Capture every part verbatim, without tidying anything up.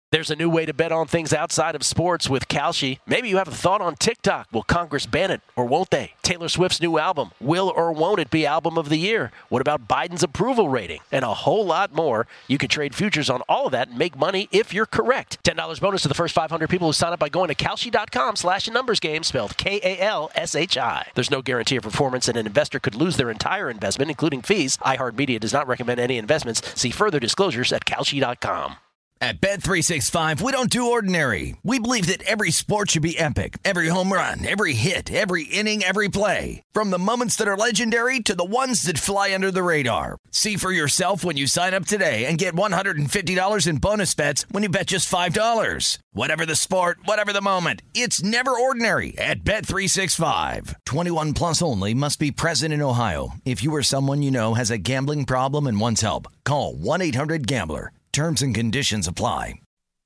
There's a new way to bet on things outside of sports with Kalshi. Maybe you have a thought on TikTok. Will Congress ban it or won't they? Taylor Swift's new album. Will or won't it be album of the year? What about Biden's approval rating? And a whole lot more. You can trade futures on all of that and make money if you're correct. ten dollars bonus to the first five hundred people who sign up by going to Kalshi.com slash numbers game, spelled K A L S H I. There's no guarantee of performance, and an investor could lose their entire investment, including fees. iHeartMedia does not recommend any investments. See further disclosures at Kalshi dot com. At Bet three sixty-five, we don't do ordinary. We believe that every sport should be epic. Every home run, every hit, every inning, every play. From the moments that are legendary to the ones that fly under the radar. See for yourself when you sign up today and get one hundred fifty dollars in bonus bets when you bet just five dollars. Whatever the sport, whatever the moment, it's never ordinary at Bet three sixty-five. twenty-one plus only. Must be present in Ohio. If you or someone you know has a gambling problem and wants help, call one eight hundred gambler. Terms and conditions apply.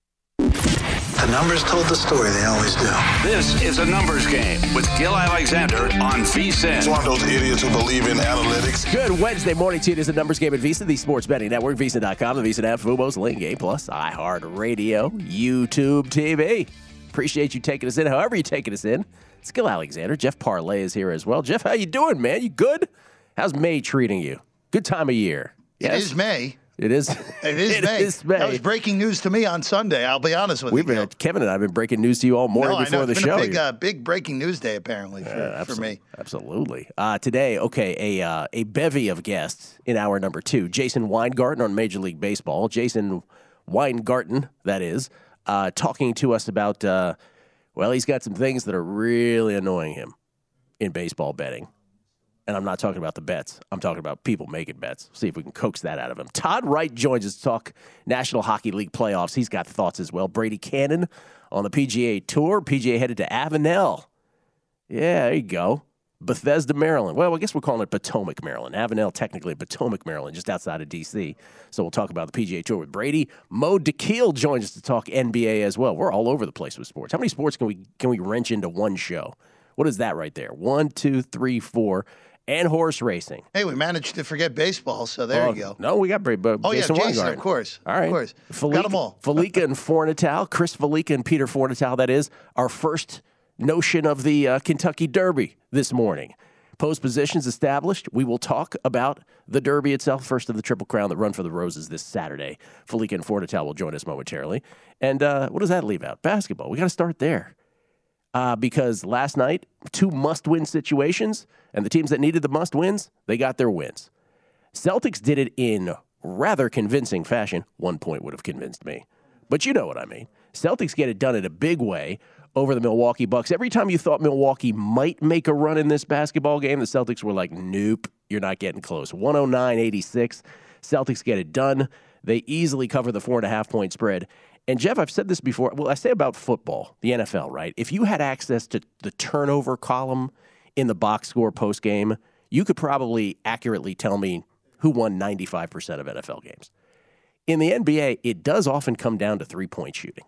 The numbers told the story. They always do. This is a numbers game with Gil Alexander on VSiN. It's one of those idiots who believe in analytics. Good Wednesday morning to you. It is a numbers game at VSiN, the sports betting network, VSiN dot com, the VSiN app, Fubo's Link Game Plus, iHeartRadio, YouTube T V. Appreciate you taking us in, however you taking us in. It's Gil Alexander. Jeff Parlay is here as well. Jeff, how you doing, man? You good? How's May treating you? Good time of year. Yes? It is May. It is. It is it May. Is May. That was breaking news to me on Sunday. I'll be honest with We've you. Been, Kevin and I have been breaking news to you all morning no, before I know. the It's show. Been a big, uh, big breaking news day apparently for, uh, for me. Absolutely. Uh, today, okay, a uh, a bevy of guests in hour number two. Jason Weingarten on Major League Baseball. Jason Weingarten, that is, uh, talking to us about. Uh, well, he's got some things that are really annoying him in baseball betting. And I'm not talking about the bets. I'm talking about people making bets. See if we can coax that out of him. Todd Wright joins us to talk National Hockey League playoffs. He's got thoughts as well. Brady Cannon on the P G A Tour. P G A headed to Avenel. Yeah, there you go. Bethesda, Maryland. Well, I guess we're calling it Potomac, Maryland. Avenel, technically Potomac, Maryland, just outside of D C. So we'll talk about the P G A Tour with Brady. Mo DeKeel joins us to talk N B A as well. We're all over the place with sports. How many sports can we can we wrench into one show? What is that right there? One, two, three, four. And horse racing. Hey, we managed to forget baseball, so there oh, you go. No, we got Brady. Oh, Jason yeah, Jason, Weingarten. of course. All right. Of course. Felica, got them all. Felica and Fornatal, Chris Felica and Peter Fornatal, that is, our first notion of the uh, Kentucky Derby this morning. Post positions established. We will talk about the Derby itself, first of the Triple Crown, the Run for the Roses this Saturday. Felica and Fornatal will join us momentarily. And uh, what does that leave out? Basketball. We got to start there. Uh, because last night, two must-win situations, and the teams that needed the must-wins, they got their wins. Celtics did it in rather convincing fashion. One point would have convinced me. But you know what I mean. Celtics get it done in a big way over the Milwaukee Bucks. Every time you thought Milwaukee might make a run in this basketball game, the Celtics were like, nope, you're not getting close. one oh nine eighty-six. Celtics get it done. They easily cover the four and a half point spread. And, Jeff, I've said this before. Well, I say about football, the N F L, right? If you had access to the turnover column in the box score postgame, you could probably accurately tell me who won ninety-five percent of N F L games. In the N B A, it does often come down to three-point shooting.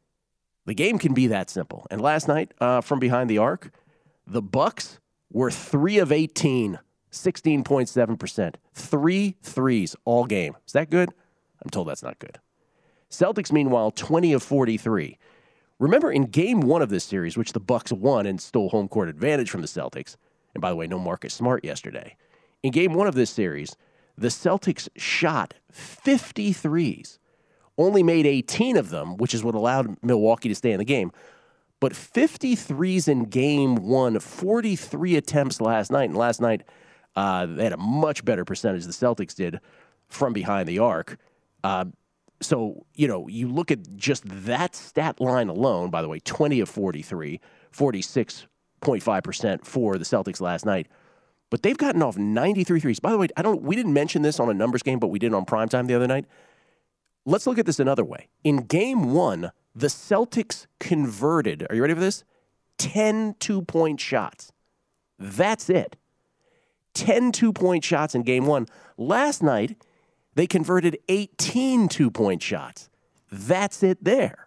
The game can be that simple. And last night, uh, from behind the arc, the Bucks were three of eighteen, sixteen point seven percent. Three threes all game. Is that good? I'm told that's not good. Celtics, meanwhile, twenty of forty-three. Remember, in game one of this series, which the Bucks won and stole home court advantage from the Celtics, and by the way, no Marcus Smart yesterday. In game one of this series, the Celtics shot fifty threes, only made eighteen of them, which is what allowed Milwaukee to stay in the game. But fifty threes in game one, forty-three attempts last night, and last night uh, they had a much better percentage, the Celtics did, from behind the arc. Uh, So, you know, you look at just that stat line alone, by the way, twenty of forty-three, forty-six point five percent for the Celtics last night. But they've gotten off ninety-three threes. By the way, I don't. we didn't mention this on a numbers game, but we did on primetime the other night. Let's look at this another way. In game one, the Celtics converted, are you ready for this? ten two-point shots. That's it. ten two-point shots in game one. Last night, they converted eighteen two-point shots. That's it there.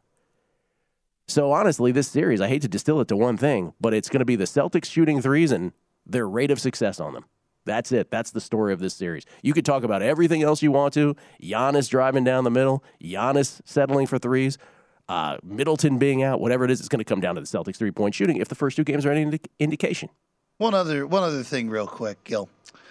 So honestly, this series, I hate to distill it to one thing, but it's going to be the Celtics shooting threes and their rate of success on them. That's it. That's the story of this series. You could talk about everything else you want to. Giannis driving down the middle. Giannis settling for threes. Uh, Middleton being out. Whatever it is, it's going to come down to the Celtics three-point shooting if the first two games are any indi- indication. One other, one other thing real quick, Gil.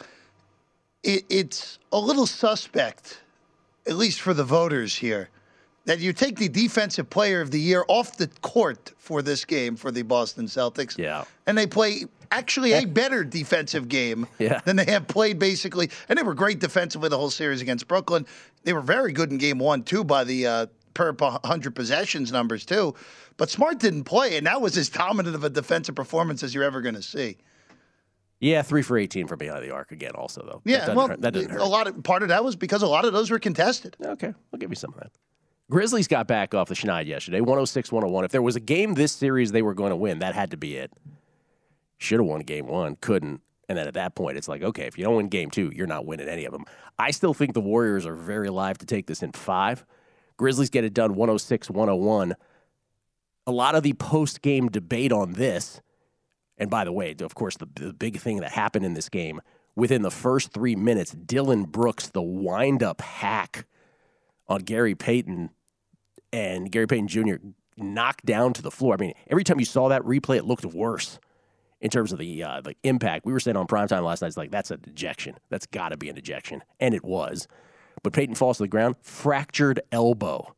It, it's a little suspect, at least for the voters here, that you take the defensive player of the year off the court for this game for the Boston Celtics. Yeah. And they play actually a better defensive game yeah. than they have played basically. And they were great defensively the whole series against Brooklyn. They were very good in game one, too, by the uh, per one hundred possessions numbers, too. But Smart didn't play, and that was as dominant of a defensive performance as you're ever going to see. Yeah, three for eighteen from behind the arc again also, though. Yeah, that doesn't well, hurt. That doesn't hurt. A lot of, part of that was because a lot of those were contested. Okay, I'll give you some of that. Grizzlies got back off the schneid yesterday, one oh six one oh one. If there was a game this series they were going to win, that had to be it. Should have won game one, couldn't. And then at that point, it's like, okay, if you don't win game two, you're not winning any of them. I still think the Warriors are very live to take this in five. Grizzlies get it done one oh six one oh one. A lot of the post-game debate on this, and by the way, of course, the, the big thing that happened in this game, within the first three minutes, Dylan Brooks, the wind-up hack on Gary Payton, and Gary Payton Junior knocked down to the floor. I mean, every time you saw that replay, it looked worse in terms of the uh, the impact. We were saying on primetime last night, it's like, that's a dejection. That's got to be an ejection. And it was. But Payton falls to the ground, fractured elbow.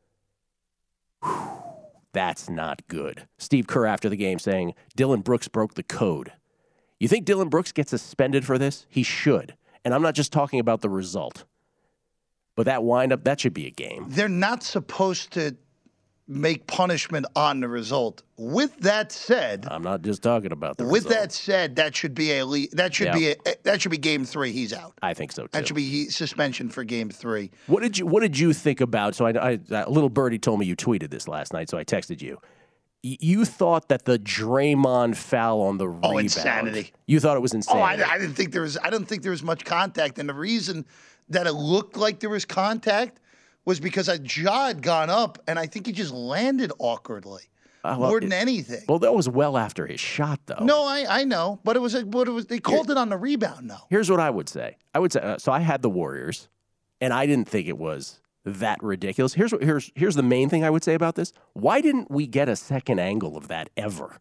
Whew. That's not good. Steve Kerr after the game saying, Dylan Brooks broke the code. You think Dylan Brooks gets suspended for this? He should. And I'm not just talking about the result. But that windup, that should be a game. They're not supposed to make punishment on the result. With that said, I'm not just talking about the with result. that said, that should be a le- that should Yeah. be a, that should be game three. He's out. I think so too. That should be he, suspension for game three. What did you What did you think about? So, I, I uh, little birdie told me you tweeted this last night, so I texted you. Y- You thought that the Draymond foul on the Oh, rebound. insanity! You thought it was Oh, insanity. I, I didn't think there was. I didn't think there was much contact, and the reason that it looked like there was contact was because a jaw had gone up, and I think he just landed awkwardly, Uh, well, more than it- anything. Well, that was well after his shot, though. no, I, I know, but it was a, but it was they called it on the rebound. though. Here's what I would say. I would say uh, so. I had the Warriors, and I didn't think it was that ridiculous. Here's what here's here's the main thing I would say about this. Why didn't we get a second angle of that ever?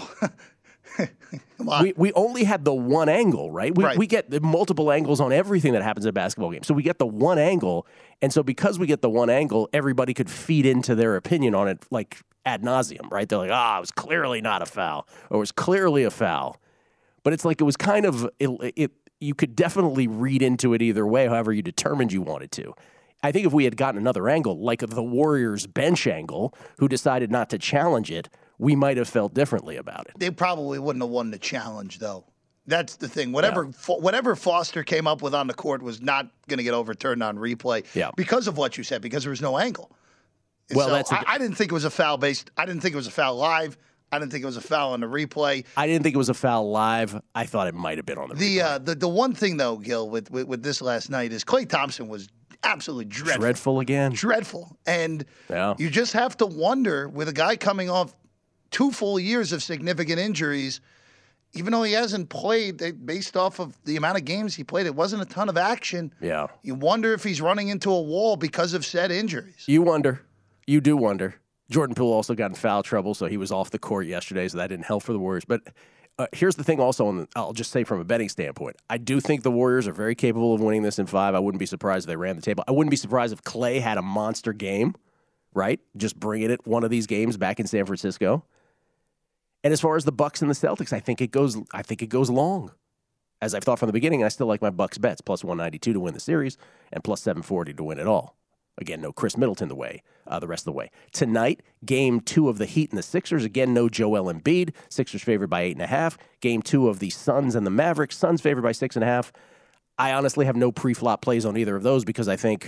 we we only had the one angle, right? We Right. we get the multiple angles on everything that happens in a basketball game. So we get the one angle, and so because we get the one angle, everybody could feed into their opinion on it like ad nauseum, right? They're like, ah, it was clearly not a foul, or it was clearly a foul. But it's like it was kind of it, it. You could definitely read into it either way, however you determined you wanted to. I think if we had gotten another angle, like the Warriors bench angle, who decided not to challenge it, we might have felt differently about it. They probably wouldn't have won the challenge, though. That's the thing. Whatever Fo- whatever Foster came up with on the court was not going to get overturned on replay Yeah. because of what you said, because there was no angle. Well, so that's a- I I didn't think it was a foul based. I didn't think it was a foul live. I didn't think it was a foul on the replay. I didn't think it was a foul live. I thought it might have been on the The replay. uh, the the one thing though, Gil, with, with with this last night is Klay Thompson was absolutely dreadful. Dreadful again. Dreadful. And Yeah. you just have to wonder, with a guy coming off two full years of significant injuries, even though he hasn't played, they- based off of the amount of games he played, it wasn't a ton of action. Yeah. You wonder if he's running into a wall because of said injuries. You wonder. You do wonder. Jordan Poole also got in foul trouble, so he was off the court yesterday, so that didn't help for the Warriors. But uh, here's the thing also, and I'll just say from a betting standpoint, I do think the Warriors are very capable of winning this in five. I wouldn't be surprised if they ran the table. I wouldn't be surprised if Klay had a monster game, right? Just bringing it one of these games back in San Francisco. And as far as the Bucks and the Celtics, I think it goes I think it goes long. As I've thought from the beginning, and I still like my Bucks bets, plus one ninety-two to win the series and plus seven forty to win it all. Again, no Chris Middleton the way, uh, the rest of the way. Tonight, game two of the Heat and the Sixers. Again, no Joel Embiid. Sixers favored by eight and a half. Game two of the Suns and the Mavericks. Suns favored by six and a half. I honestly have no pre-flop plays on either of those because I think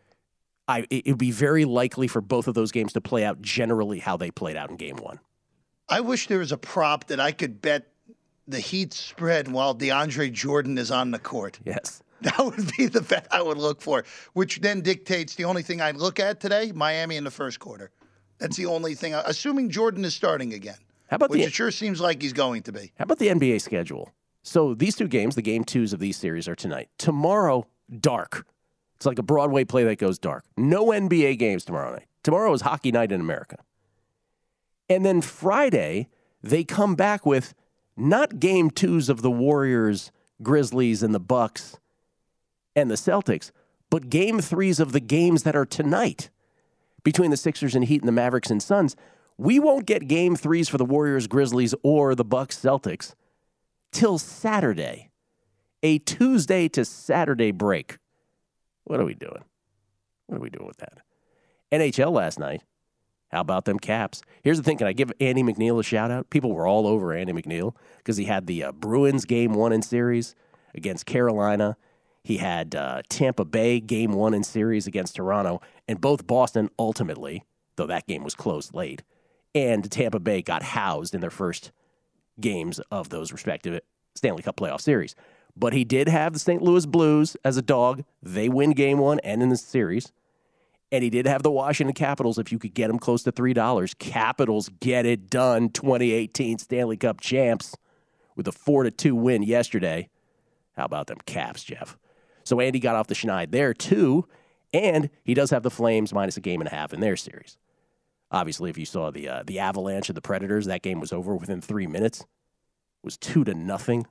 I it would be very likely for both of those games to play out generally how they played out in game one. I wish there was a prop that I could bet the Heat spread while DeAndre Jordan is on the court. Yes. That would be the bet I would look for, which then dictates the only thing I'd look at today, Miami in the first quarter. That's the only thing, assuming Jordan is starting again, How about which the it sure seems like he's going to be. How about the N B A schedule? So these two games, the game twos of these series, are tonight. Tomorrow, dark. It's like a Broadway play that goes dark. No N B A games tomorrow night. Tomorrow is hockey night in America. And then Friday, they come back with not game twos of the Warriors, Grizzlies, and the Bucks and the Celtics, but game threes of the games that are tonight between the Sixers and Heat and the Mavericks and Suns. We won't get game threes for the Warriors, Grizzlies, or the Bucks, Celtics till Saturday. A Tuesday to Saturday break. What are we doing? What are we doing with that? N H L last night. How about them Caps? Here's the thing. Can I give Andy McNeil a shout-out? People were all over Andy McNeil because he had the uh, Bruins game one in series against Carolina. He had uh, Tampa Bay game one in series against Toronto. And both Boston ultimately, though that game was close late, and Tampa Bay got housed in their first games of those respective Stanley Cup playoff series. But he did have the Saint Louis Blues as a dog. They win game one and in the series. And he did have the Washington Capitals if you could get them close to three dollars. Capitals get it done, twenty eighteen Stanley Cup champs with a four to two win yesterday. How about them Caps, Jeff? So Andy got off the schneid there, too. And he does have the Flames minus a game and a half in their series. Obviously, if you saw the uh, the Avalanche and the Predators, that game was over within three minutes. It was two to nothing.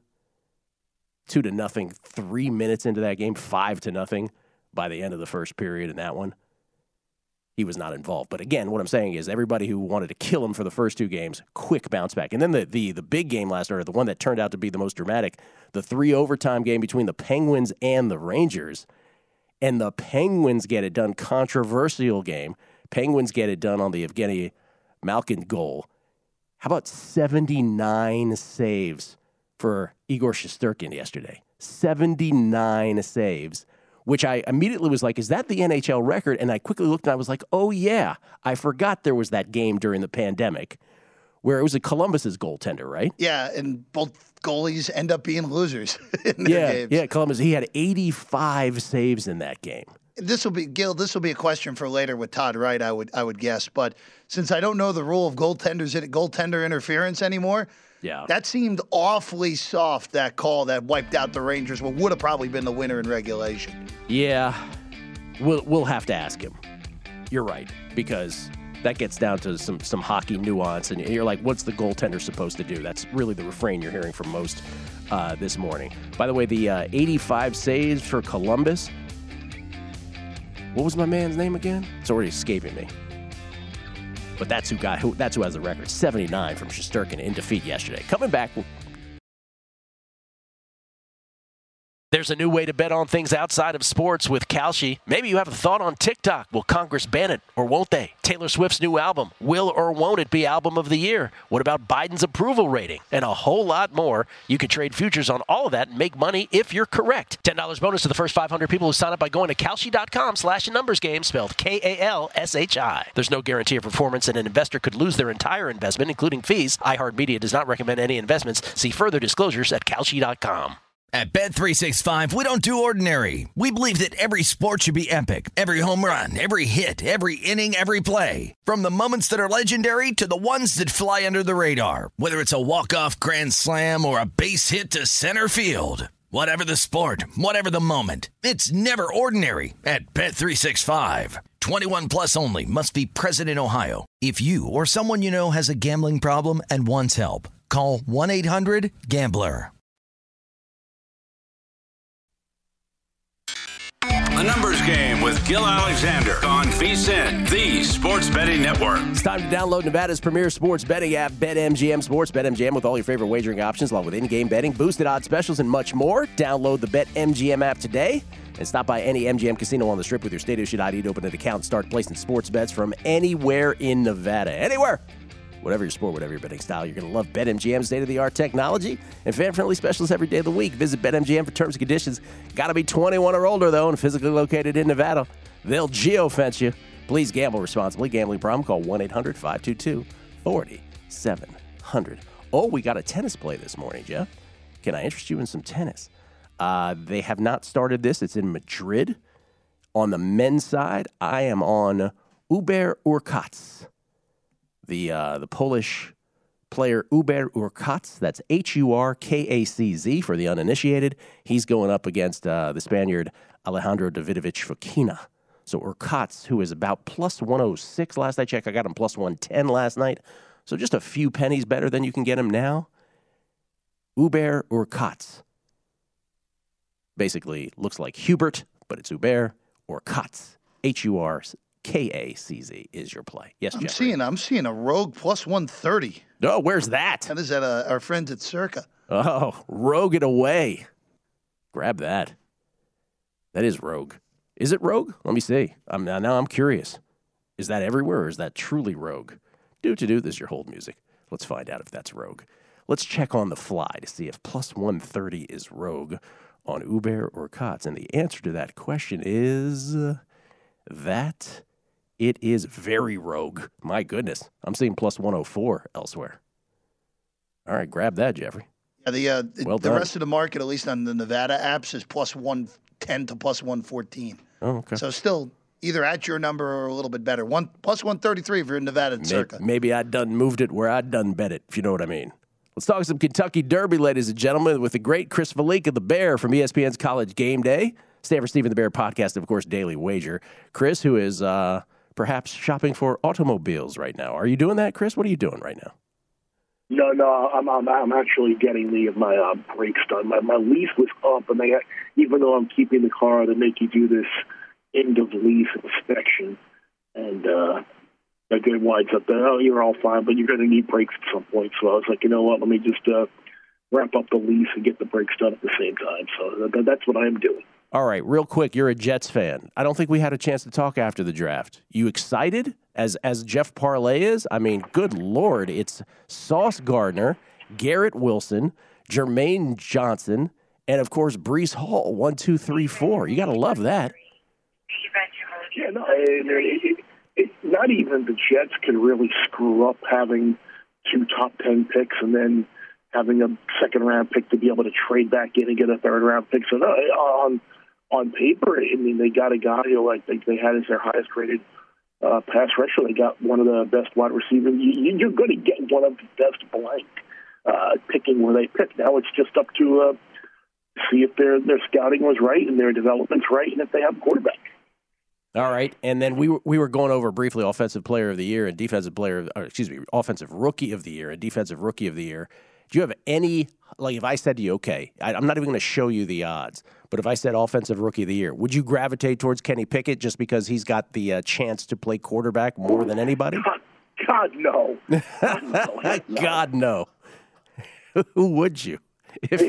Two to nothing, three minutes into that game, five to nothing by the end of the first period in that one. He was not involved. But again, what I'm saying is everybody who wanted to kill him for the first two games, quick bounce back. And then the the the big game last night, the one that turned out to be the most dramatic, the three overtime game between the Penguins and the Rangers. And the Penguins get it done. Controversial game. Penguins get it done on the Evgeny Malkin goal. How about seventy-nine saves for Igor Shesterkin yesterday? seventy-nine saves. Which I immediately was like, is that the N H L record? And I quickly looked and I was like, oh, yeah. I forgot there was that game during the pandemic where it was a Columbus's goaltender, right? Yeah, and both goalies end up being losers in their yeah, games. Yeah, Columbus. He had eighty-five saves in that game. This will be, Gil, this will be a question for later with Todd Wright, I would I would guess. But since I don't know the rule of goaltenders goaltender interference anymore, yeah, that seemed awfully soft, that call that wiped out the Rangers, what would have probably been the winner in regulation. Yeah, we'll we'll have to ask him. You're right, because that gets down to some, some hockey nuance, and you're like, what's the goaltender supposed to do? That's really the refrain you're hearing from most uh, this morning. By the way, the uh, eighty-five saves for Columbus, what was my man's name again? It's already escaping me. But that's who got who. That's who has the record. seventy-nine from Shesterkin in defeat yesterday. Coming back. There's a new way to bet on things outside of sports with Kalshi. Maybe you have a thought on TikTok. Will Congress ban it or won't they? Taylor Swift's new album. Will or won't it be album of the year? What about Biden's approval rating? And a whole lot more. You can trade futures on all of that and make money if you're correct. ten dollars bonus to the first five hundred people who sign up by going to Kalshi.com slash numbers game, spelled K A L S H I. There's no guarantee of performance, and an investor could lose their entire investment, including fees. iHeartMedia does not recommend any investments. See further disclosures at Kalshi dot com. At Bet three sixty-five, we don't do ordinary. We believe that every sport should be epic. Every home run, every hit, every inning, every play. From the moments that are legendary to the ones that fly under the radar. Whether it's a walk-off grand slam or a base hit to center field. Whatever the sport, whatever the moment, it's never ordinary at Bet three sixty-five. twenty-one plus only. Must be present in Ohio. If you or someone you know has a gambling problem and wants help, call one eight hundred gambler. The Numbers Game with Gil Alexander on VSiN, the Sports Betting Network. It's time to download Nevada's premier sports betting app, BetMGM Sports. BetMGM with all your favorite wagering options, along with in-game betting, boosted odds specials, and much more. Download the BetMGM app today and stop by any M G M casino on the Strip with your state-issued I D to open an account and start placing sports bets from anywhere in Nevada. Anywhere! Whatever your sport, whatever your betting style, you're going to love BetMGM's state-of-the-art technology and fan-friendly specials every day of the week. Visit BetMGM for terms and conditions. Got to be twenty-one or older, though, and physically located in Nevada. They'll geo-fence you. Please gamble responsibly. Gambling problem? Call one eight hundred five two two four seven zero zero. Oh, we got a tennis play this morning, Jeff. Can I interest you in some tennis? Uh, they have not started this. It's in Madrid. On the men's side, I am on Hubert Hurkacz. The uh, the Polish player Hubert Urkacz. That's H U R K A C Z for the uninitiated. He's going up against uh, the Spaniard Alejandro Davidovich Fokina. So Urkacz, who is about plus one oh six last I checked. I got him plus one ten last night. So just a few pennies better than you can get him now. Hubert Urkacz. Basically looks like Hubert, but it's Hubert Urkacz. H U R K A C Z is your play. Yes, I'm Jeffrey. seeing I'm seeing a Rogue plus one thirty. Oh, where's that? That is at uh, our friends at Circa. Oh, Rogue it away. Grab that. That is Rogue. Is it Rogue? Let me see. I'm now, now I'm curious. Is that everywhere or is that truly Rogue? Do to do this your hold music. Let's find out if that's Rogue. Let's check on the fly to see if plus one thirty is Rogue on Hubert Urkacz. And the answer to that question is that it is very Rogue. My goodness. I'm seeing plus one oh four elsewhere. All right, grab that, Jeffrey. Yeah, the uh, Well the done. rest of the market, at least on the Nevada apps, is plus one ten to plus one fourteen. Oh, okay. So still either at your number or a little bit better. One plus one thirty three if you're in Nevada and Maybe, Circa. maybe I done moved it where I done bet it, if you know what I mean. Let's talk some Kentucky Derby, ladies and gentlemen, with the great Chris Valika, the Bear from E S P N's College Game Day. Stanford Stephen the Bear podcast, of course, Daily Wager. Chris, who is uh, perhaps shopping for automobiles right now. Are you doing that, Chris? What are you doing right now? No, no, I'm I'm, I'm actually getting the my uh, brakes done. My my lease was up, and they even though I'm keeping the car, they make you do this end of lease inspection, and uh, that guy winds up there. Oh, you're all fine, but you're going to need brakes at some point. So I was like, you know what? Let me just uh, wrap up the lease and get the brakes done at the same time. So that, that's what I am doing. All right, real quick, you're a Jets fan. I don't think we had a chance to talk after the draft. You excited as as Jeff Parlay is? I mean, good Lord, it's Sauce Gardner, Garrett Wilson, Jermaine Johnson, and, of course, Breece Hall, one, two, three, four. You got to love that. Yeah, no, it, it, it, it, not even the Jets can really screw up having two top ten picks and then having a second-round pick to be able to trade back in and get a third-round pick. So no, on on paper, I mean, they got a guy who like they, they had as their highest-rated uh, pass rusher. They got one of the best wide receivers. You, you're going to get one of the best blank uh, picking where they pick. Now it's just up to uh, see if their their scouting was right and their development's right, and if they have a quarterback. All right, and then we were, we were going over briefly offensive player of the year and defensive player, or excuse me, offensive rookie of the year and defensive rookie of the year. Do you have any, like if I said to you, okay, I, I'm not even going to show you the odds, but if I said offensive rookie of the year, would you gravitate towards Kenny Pickett just because he's got the uh, chance to play quarterback more than anybody? God, God no. God, no. Heck no. God, no. Who would you? If...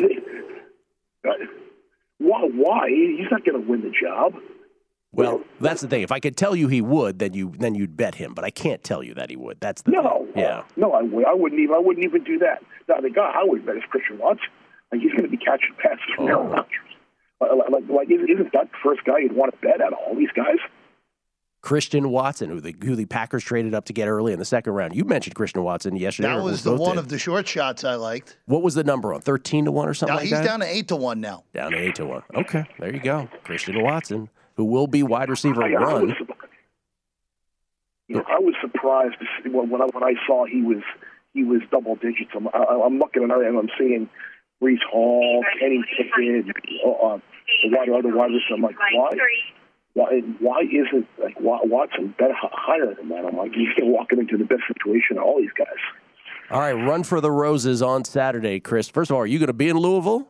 Why? Why? He's not going to win the job. Well, that's the thing. If I could tell you he would, then you then you'd bet him. But I can't tell you that he would. That's the no, thing. Yeah. No, I would. I wouldn't even. I wouldn't even do that. Now, the guy I would bet is Christian Watson. Like he's going to be catching passes from Aaron Rodgers. Like, like, like, isn't that the first guy you'd want to bet out of all these guys? Christian Watson, who the who the Packers traded up to get early in the second round. You mentioned Christian Watson yesterday. That was the one did. of the short shots I liked. What was the number on? Thirteen to one or something now, like he's that? He's down to eight to one now. Down to eight to one. Okay, there you go. Christian Watson, who will be wide receiver I, I one. Was, you know, I was surprised to see, when I when I saw he was he was double digits. I'm, I, I'm looking at it and I'm seeing Breece Hall, Kenny Pickett, uh, the wide other wide receivers. I'm like, why? Why, why isn't like Watson better higher than that? I'm like, he's still walking into the best situation of all these guys. All right, run for the roses on Saturday, Chris. First of all, are you going to be in Louisville?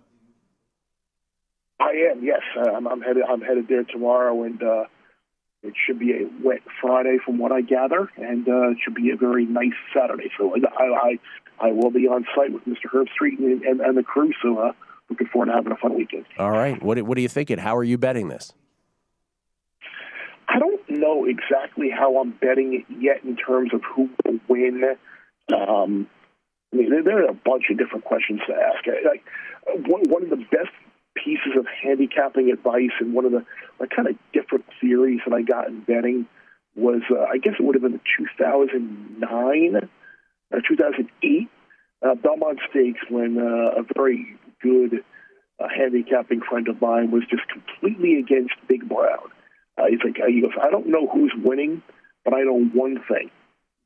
I am, yes. Uh, I'm, I'm headed. I'm headed there tomorrow, and uh, it should be a wet Friday, from what I gather, and uh, it should be a very nice Saturday. So I, I, I will be on site with Mister Herb Street and, and, and the crew. So uh, looking forward to having a fun weekend. All right. What What are you thinking? How are you betting this? I don't know exactly how I'm betting it yet in terms of who will win. Um, I mean, there, there are a bunch of different questions to ask. Like one, one of the best pieces of handicapping advice and one of the like, kind of different theories that I got in betting was, uh, I guess it would have been the two thousand nine or two thousand eight uh, Belmont Stakes, when uh, a very good uh, handicapping friend of mine was just completely against Big Brown. Uh, he's like, he goes, I don't know who's winning, but I know one thing.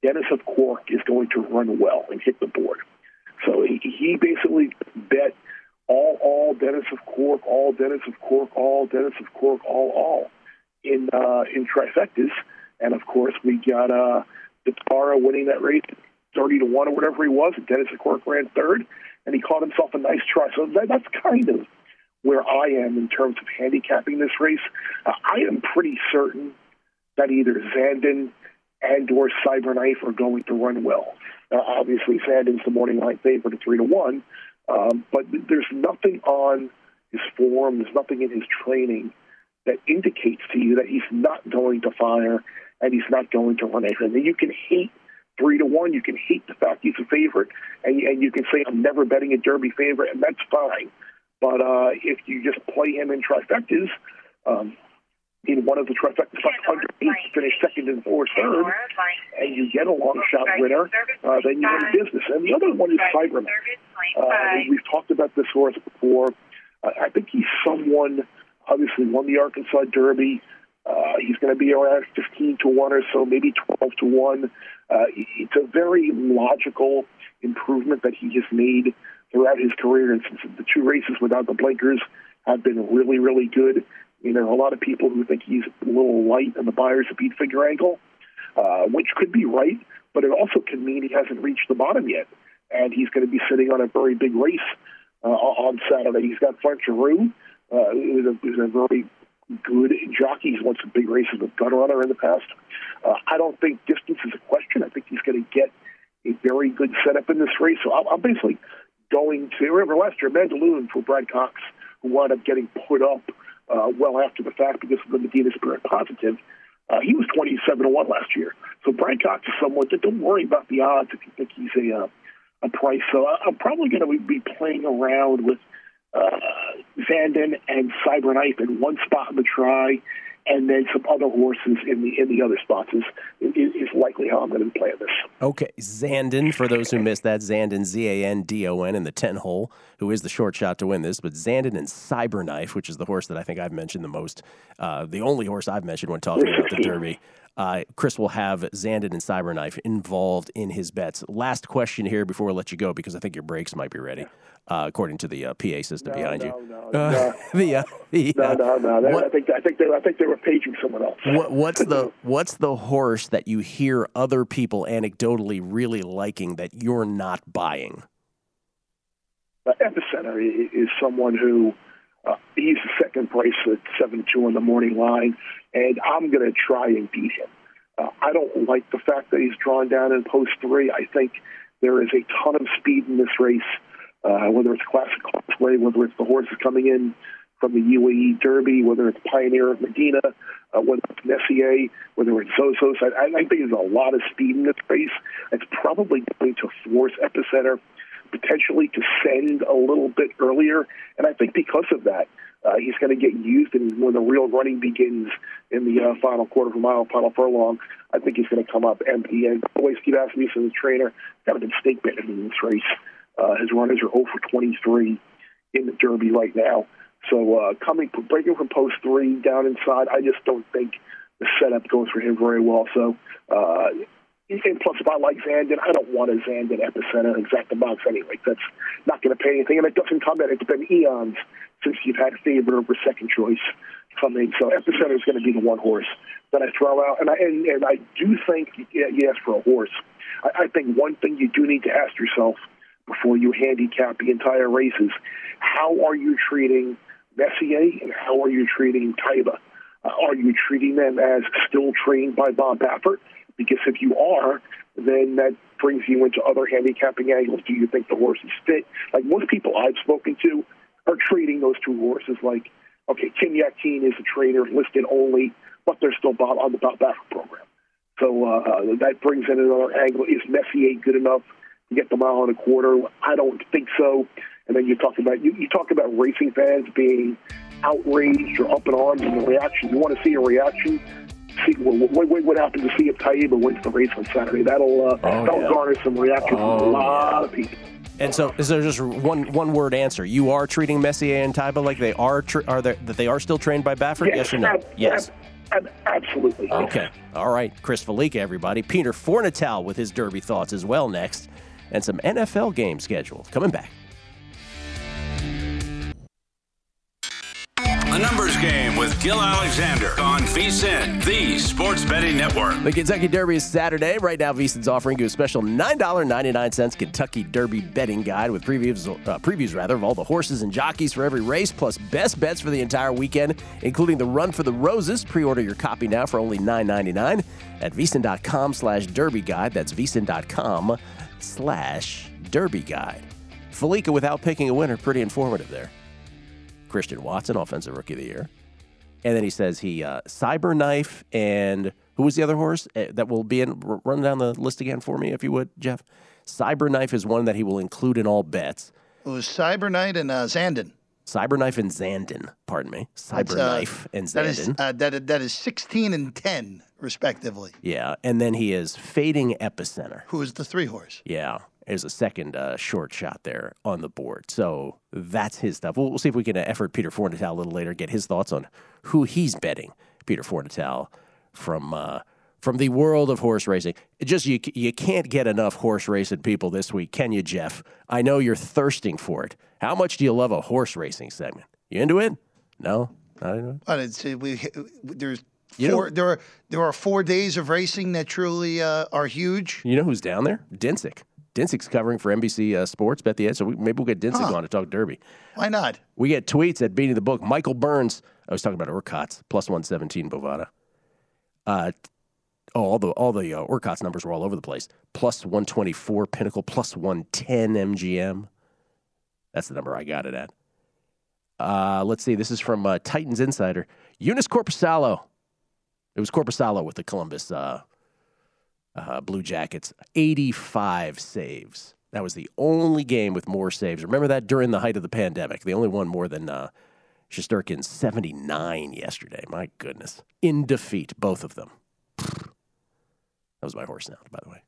Dennis of Cork is going to run well and hit the board. So he, he basically bet all, all Dennis of Cork, all Dennis of Cork, all Dennis of Cork, all, all in uh, in trifectas. And, of course, we got uh, DeTara winning that race thirty to one or whatever he was, and Dennis of Cork ran third, and he caught himself a nice try. So that, that's kind of where I am in terms of handicapping this race. Uh, I am pretty certain that either Zandon and or Cyberknife are going to run well. Uh, obviously, Zandon's the morning line favorite at three to one, um, but there's nothing on his form, there's nothing in his training that indicates to you that he's not going to fire and he's not going to run anything. You can hate three to one, you can hate the fact he's a favorite, and, and you can say I'm never betting a Derby favorite, and that's fine. But uh, if you just play him in trifectas, um, in one of the trifectas, like underneath, finish second and fourth, third, and you get a long shot winner, uh, then you're in business. And the other one is Cyberknife. Uh, we've talked about this horse before. Uh, I think he's someone, obviously won the Arkansas Derby. Uh, he's going to be around fifteen to one or so, maybe twelve to one. Uh, it's a very logical improvement that he has made throughout his career. And since the two races without the blinkers have been really, really good, you know, a lot of people who think he's a little light in the buyer's beat figure angle, uh, which could be right, but it also could mean he hasn't reached the bottom yet. And he's going to be sitting on a very big race uh, on Saturday. He's got Frank Giroux, uh, who's a, who's a very good jockey. He's won some big races with Gunrunner in the past. Uh, I don't think distance is a question. I think he's going to get a very good setup in this race. So I'm, I'm basically going to, remember last year, Mandaloon for Brad Cox, who wound up getting put up uh, well after the fact because of the Medina Spirit Positive. Uh, he was twenty-seven to one last year. So Brad Cox is someone that don't worry about the odds if you think he's a, uh, a price. So I'm probably going to be playing around with Uh, Zandon and Cyberknife in one spot in the try, and then some other horses in the in the other spots is, is, is likely how I'm going to be playing this. Okay, Zandon, for those who missed that, Zandon, Z A N D O N in the ten hole, who is the short shot to win this, but Zandon and Cyberknife, which is the horse that I think I've mentioned the most, uh, the only horse I've mentioned when talking about the Derby. Uh, Chris will have Zandon and Cyberknife involved in his bets. Last question here before we let you go, because I think your brakes might be ready, uh, according to the uh, P A system no, behind no, you. No, uh, no, the, uh, the, no, uh, no, no. What, I think I think they I think they were paging someone else. What, what's the what's the horse that you hear other people anecdotally really liking that you're not buying? Uh, Epicenter is, is someone who uh, he's the second price at seven two on the morning line, and I'm going to try and beat him. Uh, I don't like the fact that he's drawn down in post three. I think there is a ton of speed in this race, uh, whether it's Classic Causeway, whether it's the horses coming in from the U A E Derby, whether it's Pioneer of Medina, uh, whether it's Messier, whether it's Zozos. I, I think there's a lot of speed in this race. It's probably going to force Epicenter potentially to send a little bit earlier. And I think because of that, uh, he's going to get used, and when the real running begins in the uh, final quarter of a mile, final furlong, I think he's going to come up empty. And always Steve Asmussen, the trainer, kind of been stake betting in this race. Uh, his runners are zero for twenty-three in the Derby right now. So uh, coming, breaking from post three down inside, I just don't think the setup goes for him very well. So, uh, and plus, if I like Zandon, I don't want a Zandon Epicenter exact the box anyway. That's not going to pay anything, and it doesn't come at it's been eons since you've had a favorite over second choice coming. So Epicenter is going to be the one horse that I throw out, and I and, and I do think you ask for a horse. I, I think one thing you do need to ask yourself before you handicap the entire race is how are you treating Messier and how are you treating Taiba? Uh, are you treating them as still trained by Bob Baffert? Because if you are, then that brings you into other handicapping angles. Do you think the horse is fit? Like most people I've spoken to are treating those two horses like, okay, Tim Yakteen is a trainer listed only, but they're still Bob on the Bob Baffert program. So uh, that brings in another angle. Is Messier good enough to get the mile and a quarter? I don't think so. And then you talk about you, you talk about racing fans being outraged or up in arms in the reaction. You want to see a reaction? See what, what, what happens to see if Taiba wins the race on Saturday. That'll uh, oh, that'll yeah. garner some reaction oh, from a lot yeah. of people. And so, is there just one one word answer? You are treating Messier and Taiba like they are tra- are they, that they are still trained by Baffert? Yes, yes or no? Ab- yes. Ab- Ab- Absolutely. Okay. All right. Chris Felica, everybody. Peter Fornatale with his Derby thoughts as well next. And some N F L games scheduled. Coming back. A numbers game with Gil Alexander on VSiN, the Sports Betting Network. The Kentucky Derby is Saturday. Right now, VSiN's offering you a special nine dollars and ninety-nine cents Kentucky Derby betting guide with previews, uh, previews rather, of all the horses and jockeys for every race, plus best bets for the entire weekend, including the Run for the Roses. Pre-order your copy now for only nine ninety-nine at VSiN.com slash Derby Guide. That's VSiN.com slash Derby Guide. Felica, without picking a winner, pretty informative there. Christian Watson, Offensive Rookie of the Year. And then he says he, uh, Cyberknife, and who was the other horse uh, that will be in? Run down the list again for me, if you would, Jeff. Cyberknife is one that he will include in all bets. It was Cyberknight and uh, Zandon. Cyberknife and Zandon, pardon me. Cyberknife uh, and Zandon. That is, uh, that, that is sixteen and ten, respectively. Yeah, and then he is Fading Epicenter. Who is the three horse? Yeah. There's a second uh, short shot there on the board. So that's his stuff. We'll, we'll see if we can uh, effort Peter Fornatale a little later, get his thoughts on who he's betting. Peter Fornatale from uh, from the world of horse racing. It just you you can't get enough horse racing people this week, can you, Jeff? I know you're thirsting for it. How much do you love a horse racing segment? You into it? No, not into it. I didn't say we. There's You four, know- there are there are four days of racing that truly uh, are huge. You know who's down there? Dinsick. Dinsick's covering for N B C uh, Sports, Bet the Edge, so we, maybe we'll get Dinsick Huh. on to talk Derby. Why not? We get tweets at Beating the Book. Michael Burns, I was talking about Urquhart's, plus one seventeen Bovada. Uh, oh, all the all the uh, Urquhart's numbers were all over the place. Plus one twenty-four Pinnacle, plus one ten M G M. That's the number I got it at. Uh, let's see, this is from uh, Titans Insider. Eunice Corpusalo. It was Corpusalo with the Columbus uh, uh, Blue Jackets. eighty-five saves. That was the only game with more saves. Remember that during the height of the pandemic. The only one more than uh, Shesterkin's seventy-nine yesterday. My goodness. In defeat, both of them. That was my horse sound, by the way.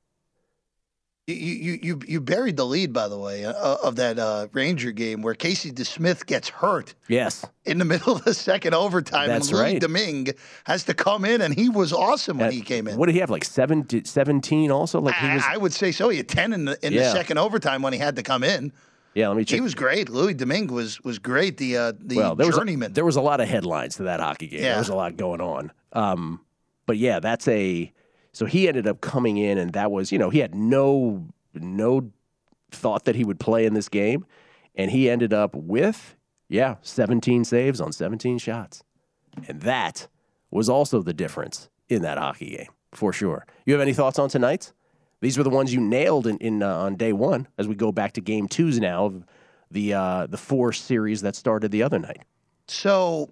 You you you you buried the lead, by the way, uh, of that uh, Ranger game where Casey DeSmith gets hurt. Yes. In the middle of the second overtime, That's and Louis right. Domingue has to come in, and he was awesome when Uh, he came in. What did he have, like seven, seventeen also? Like he was. I, I would say so. He had ten in the in Yeah. the second overtime when he had to come in. yeah, let me check. He was great. Louis Domingue was was great. The uh, the well, there was, journeyman. a, there was a lot of headlines to that hockey game. Yeah. There was a lot going on. Um, but yeah, that's a. So he ended up coming in, and that was, you know, he had no no thought that he would play in this game, and he ended up with, yeah, seventeen saves on seventeen shots. And that was also the difference in that hockey game, for sure. You have any thoughts on tonight's? These were the ones you nailed in, in uh, on day one, as we go back to game twos now of the uh, the four series that started the other night. So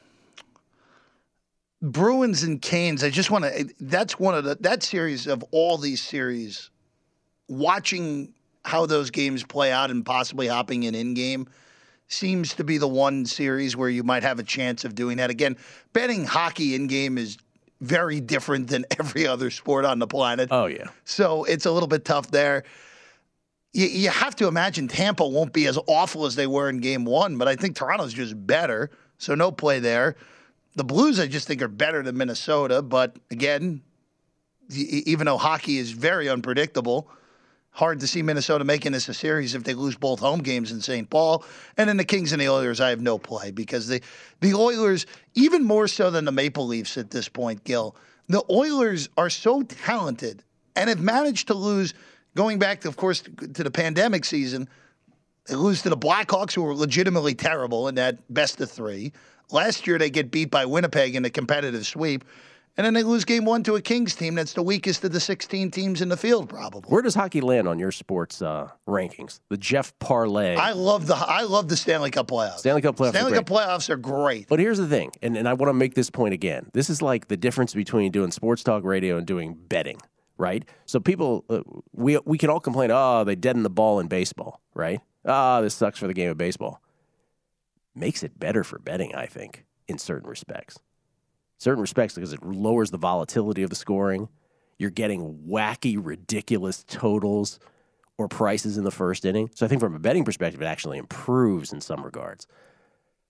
Bruins and Canes, I just want to that's one of the that series of all these series, watching how those games play out and possibly hopping in in game seems to be the one series where you might have a chance of doing that. Again, betting hockey in game is very different than every other sport on the planet. Oh, yeah. So it's a little bit tough there. You, you have to imagine Tampa won't be as awful as they were in game one, but I think Toronto's just better, so no play there. The Blues, I just think, are better than Minnesota, but again, e- even though hockey is very unpredictable, hard to see Minnesota making this a series if they lose both home games in Saint Paul. And then the Kings and the Oilers, I have no play because the, the Oilers, even more so than the Maple Leafs at this point, Gil, the Oilers are so talented and have managed to lose, going back, to, of course, to the pandemic season, they lose to the Blackhawks, who were legitimately terrible in that best of three. Last year, they get beat by Winnipeg in a competitive sweep. And then they lose game one to a Kings team that's the weakest of the sixteen teams in the field, probably. Where does hockey land on your sports uh, rankings? The Jeff Parlay. I love the I love the Stanley Cup playoffs. Stanley Cup playoffs are Stanley great. Cup playoffs are great. But here's the thing, and, and I want to make this point again. This is like the difference between doing sports talk radio and doing betting, right? So people, uh, we we can all complain, oh, they deadened the ball in baseball, right? Ah, this sucks for the game of baseball. Makes it better for betting, I think, in certain respects. Certain respects, because it lowers the volatility of the scoring. You're getting wacky, ridiculous totals or prices in the first inning. So I think from a betting perspective, it actually improves in some regards.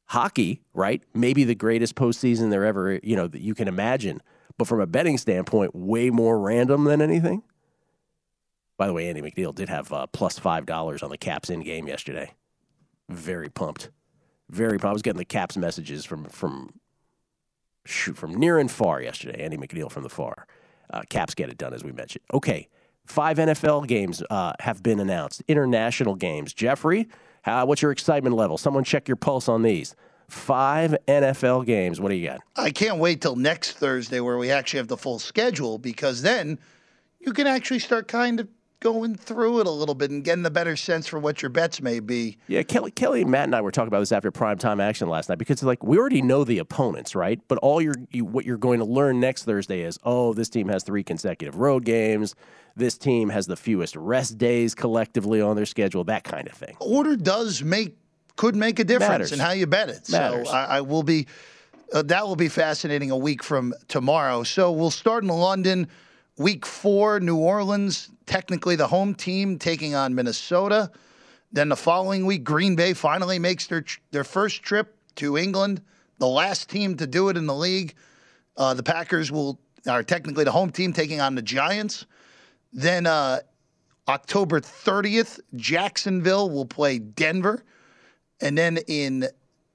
Hockey, right? Maybe the greatest postseason there ever, you know, that you can imagine. But from a betting standpoint, way more random than anything. By the way, Andy McNeil did have uh, plus five dollars on the Caps in game yesterday. Very pumped. Very pumped. I was getting the Caps messages from from shoot, from near and far yesterday. Andy McNeil from the far. Uh, Caps get it done, as we mentioned. Okay, five N F L games uh, have been announced. International games. Jeffrey, how, what's your excitement level? Someone check your pulse on these. Five N F L games. What do you got? I can't wait till next Thursday where we actually have the full schedule, because then you can actually start kind of going through it a little bit and getting a better sense for what your bets may be. Yeah, Kelly, Kelly, Matt, and I were talking about this after primetime action last night, because like we already know the opponents, right? But all you're, you, what you're going to learn next Thursday is, oh, this team has three consecutive road games. This team has the fewest rest days collectively on their schedule. That kind of thing. Order does make could make a difference Matters. in how you bet it. Matters. So I, I will be. Uh, that will be fascinating a week from tomorrow. So we'll start in London. Week four, New Orleans, technically the home team, taking on Minnesota. Then the following week, Green Bay finally makes their their first trip to England, the last team to do it in the league. Uh, the Packers will are technically the home team, taking on the Giants. Then uh, October thirtieth, Jacksonville will play Denver. And then in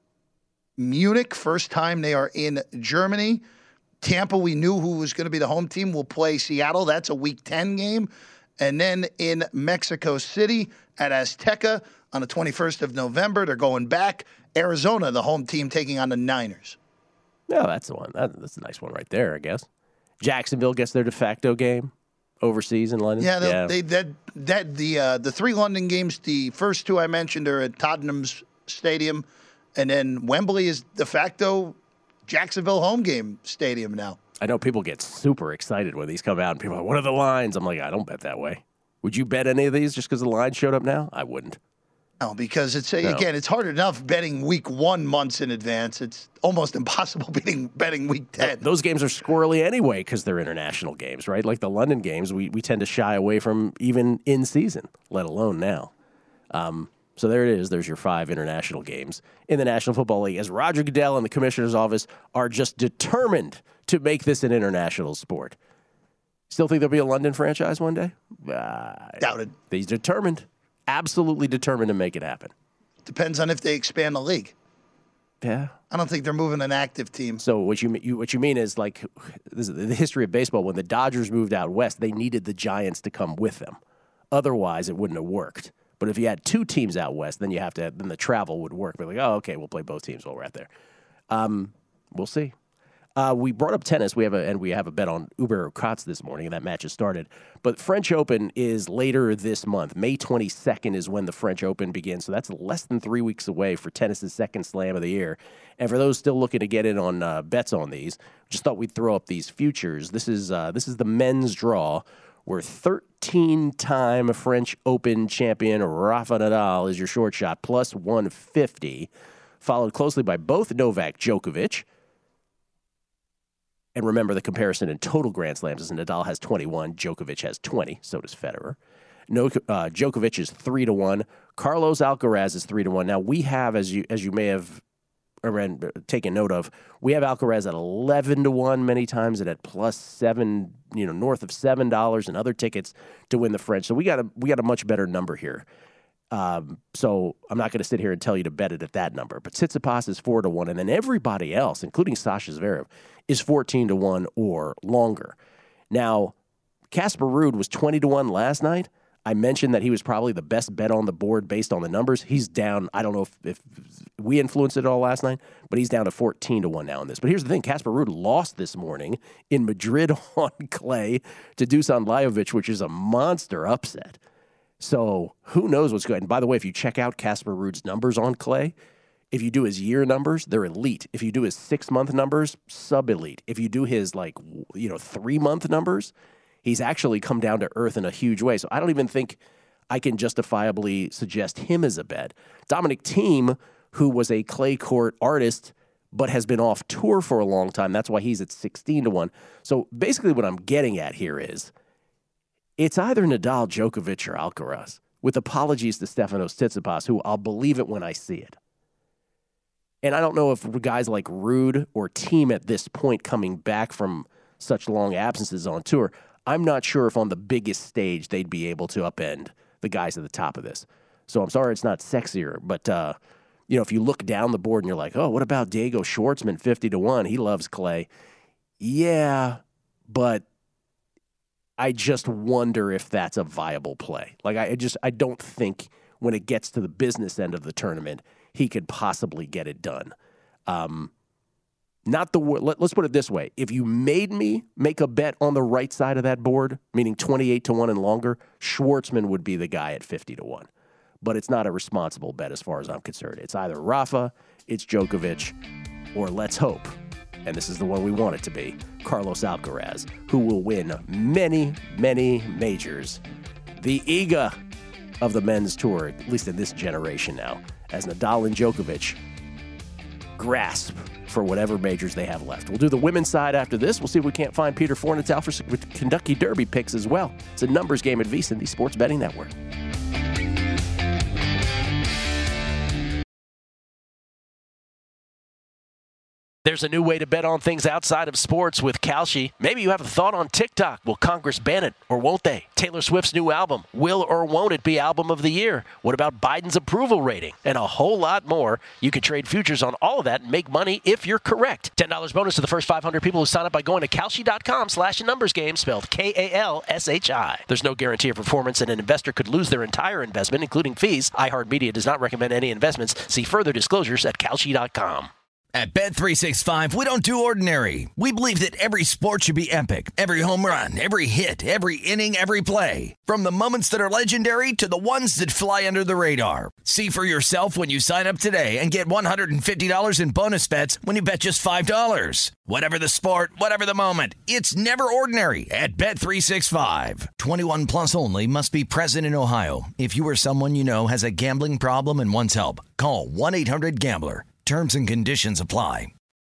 Munich, first time they are in Germany. Tampa, we knew who was going to be the home team, will play Seattle. That's a Week ten game. And then in Mexico City at Azteca on the twenty-first of November, they're going back. Arizona, the home team, taking on the Niners. Yeah, that's the one. That, that's a nice one right there, I guess. Jacksonville gets their de facto game overseas in London. Yeah, yeah. They, that that the uh, the three London games, the first two I mentioned are at Tottenham's Stadium, and then Wembley is de facto Jacksonville home game stadium now. I know people get super excited when these come out, and people are like, what are the lines? I'm like, I don't bet that way. Would you bet any of these just because the line showed up now? I wouldn't. No, because it's No. again, it's hard enough betting week one months in advance. It's almost impossible betting betting week ten. Those games are squirrely anyway because they're international games, right? Like the London games, we, we tend to shy away from even in season, let alone now. Um, so there it is. There's your five international games in the National Football League, as Roger Goodell and the commissioner's office are just determined to make this an international sport. Still think there'll be a London franchise one day? Uh, Doubted. He's determined, absolutely determined to make it happen. Depends on if they expand the league. Yeah. I don't think they're moving an active team. So what you, you what you mean is, like, this is the history of baseball. When the Dodgers moved out west, they needed the Giants to come with them. Otherwise, it wouldn't have worked. But if you had two teams out west, then you have to then the travel would work. But like, oh, okay, we'll play both teams while we're out there. Um, we'll see. Uh, we brought up tennis. We have a and we have a bet on Uber Kratz this morning, and that match has started. But French Open is later this month. May twenty-second is when the French Open begins. So that's less than three weeks away for tennis's second slam of the year. And for those still looking to get in on uh, bets on these, just thought we'd throw up these futures. This is uh, this is the men's draw, where thirteen-time French Open champion Rafa Nadal is your short shot, plus one fifty, followed closely by both Novak Djokovic. And remember the comparison in total Grand Slams is Nadal has twenty-one, Djokovic has twenty, so does Federer. No, uh, Djokovic is three to one. Carlos Alcaraz is three to one. Now we have, as you as you may have taken note of, we have Alcaraz at eleven to one many times, and at plus seven, you know, north of seven dollars, and other tickets to win the French. So we got a we got a much better number here. Um, so I'm not going to sit here and tell you to bet it at that number. But Tsitsipas is four to one, and then everybody else, including Sasha Zverev, is fourteen to one or longer. Now, Casper Ruud was twenty to one last night. I mentioned that he was probably the best bet on the board based on the numbers. He's down. I don't know if, if we influenced it all last night, but he's down to fourteen to one now in this. But here's the thing. Casper Ruud lost this morning in Madrid on clay to Dusan Lajovic, which is a monster upset. So who knows what's going on. And by the way, if you check out Casper Ruud's numbers on clay, if you do his year numbers, they're elite. If you do his six-month numbers, sub-elite. If you do his, like, you know, three-month numbers, he's actually come down to earth in a huge way. So I don't even think I can justifiably suggest him as a bet. Dominic Thiem, who was a clay court artist but has been off tour for a long time, that's why he's at sixteen to one. So basically what I'm getting at here is it's either Nadal, Djokovic, or Alcaraz, with apologies to Stefanos Tsitsipas, who I'll believe it when I see it. And I don't know if guys like Ruud or Thiem at this point coming back from such long absences on tour, I'm not sure if on the biggest stage they'd be able to upend the guys at the top of this. So I'm sorry it's not sexier, but uh, you know, if you look down the board and you're like, oh, what about Diego Schwartzman, fifty to one? He loves clay. Yeah, but I just wonder if that's a viable play. Like I just I don't think when it gets to the business end of the tournament, he could possibly get it done. Um, not the let, let's put it this way: if you made me make a bet on the right side of that board, meaning twenty-eight to one and longer, Schwartzman would be the guy at fifty to one. But it's not a responsible bet as far as I'm concerned. It's either Rafa, it's Djokovic, or let's hope, and this is the one we want it to be, Carlos Alcaraz, who will win many, many majors. The I G A of the men's tour, at least in this generation now, as Nadal and Djokovic grasp for whatever majors they have left. We'll do the women's side after this. We'll see if we can't find Peter Fornatale for some Kentucky Derby picks as well. It's a numbers game at VSiN, the Sports Betting Network. There's a new way to bet on things outside of sports with Kalshi. Maybe you have a thought on TikTok. Will Congress ban it or won't they? Taylor Swift's new album. Will or won't it be album of the year? What about Biden's approval rating? And a whole lot more. You can trade futures on all of that and make money if you're correct. ten dollars bonus to the first five hundred people who sign up by going to Kalshi.com slash numbers game, spelled K A L S H I. There's no guarantee of performance, and an investor could lose their entire investment, including fees. iHeartMedia does not recommend any investments. See further disclosures at Kalshi dot com. At Bet three sixty-five, we don't do ordinary. We believe that every sport should be epic. Every home run, every hit, every inning, every play. From the moments that are legendary to the ones that fly under the radar. See for yourself when you sign up today and get one hundred fifty dollars in bonus bets when you bet just five dollars. Whatever the sport, whatever the moment, it's never ordinary at Bet three sixty-five. twenty-one plus only. Must be present in Ohio. If you or someone you know has a gambling problem and wants help, call one eight hundred gambler. Terms and conditions apply.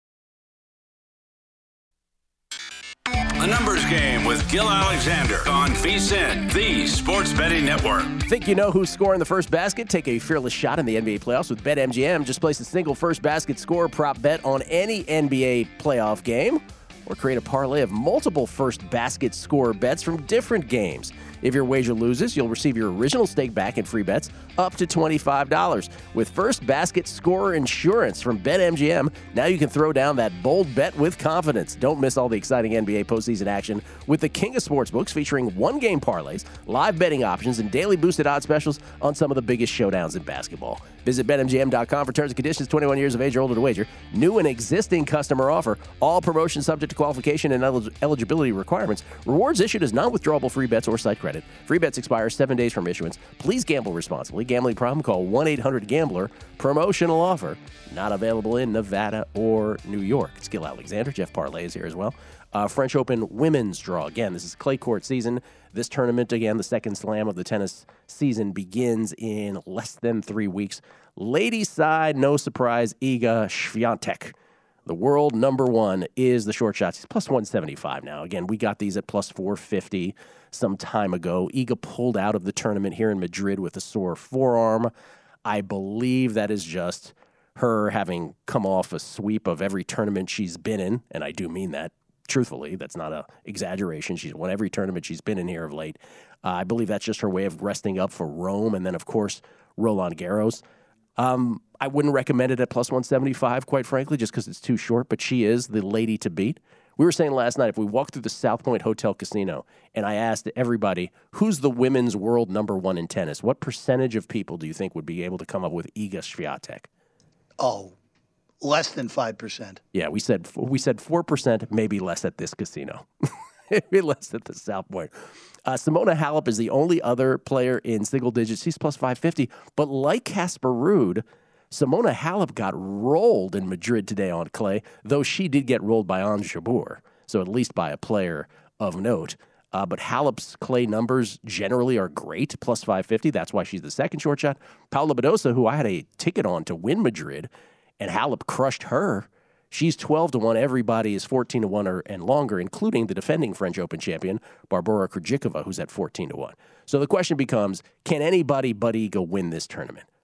The Numbers Game with Gil Alexander on VSiN, the Sports Betting Network. Think you know who's scoring the first basket? Take a fearless shot in the N B A playoffs with BetMGM. Just place a single first basket score prop bet on any N B A playoff game, or create a parlay of multiple first basket score bets from different games. If your wager loses, you'll receive your original stake back in free bets up to twenty-five dollars. With first basket scorer insurance from BetMGM, now you can throw down that bold bet with confidence. Don't miss all the exciting N B A postseason action with the king of sportsbooks, featuring one-game parlays, live betting options, and daily boosted odds specials on some of the biggest showdowns in basketball. Visit Bet M G M dot com for terms and conditions. twenty-one years of age or older to wager. New and existing customer offer. All promotions subject to qualification and elig- eligibility requirements. Rewards issued as non-withdrawable free bets or site credit. Free bets expire seven days from issuance. Please gamble responsibly. Gambling problem? Call one eight hundred gambler. Promotional offer. Not available in Nevada or New York. It's Gil Alexander. Jeff Parlay is here as well. Uh, French Open women's draw. Again, this is clay court season. This tournament, again, the second slam of the tennis season, begins in less than three weeks. Ladies side, no surprise, Iga Swiatek. The world number one is the short shots. He's plus one seventy-five now. Again, we got these at plus four fifty some time ago. Iga pulled out of the tournament here in Madrid with a sore forearm. I believe that is just her having come off a sweep of every tournament she's been in, and I do mean that. Truthfully, that's not an exaggeration. She's won every tournament she's been in here of late. Uh, I believe that's just her way of resting up for Rome and then, of course, Roland Garros. Um, I wouldn't recommend it at plus one seventy-five, quite frankly, just because it's too short, but she is the lady to beat. We were saying last night, if we walked through the South Point Hotel Casino and I asked everybody, who's the women's world number one in tennis, what percentage of people do you think would be able to come up with Iga Swiatek? Oh, less than five percent. Yeah, we said we said four percent, maybe less at this casino. Maybe less at the South Point. Uh, Simona Halep is the only other player in single digits. She's plus five fifty. But like Casper Ruud, Simona Halep got rolled in Madrid today on clay, though she did get rolled by Ons Jabeur, so at least by a player of note. Uh, but Halep's clay numbers generally are great, plus five fifty. That's why she's the second short shot. Paula Badosa, who I had a ticket on to win Madrid, and Halep crushed her. She's twelve to one. Everybody is fourteen to one or, and longer, including the defending French Open champion, Barbora Krejcikova, who's at fourteen to one. So the question becomes, can anybody but Iga win this tournament?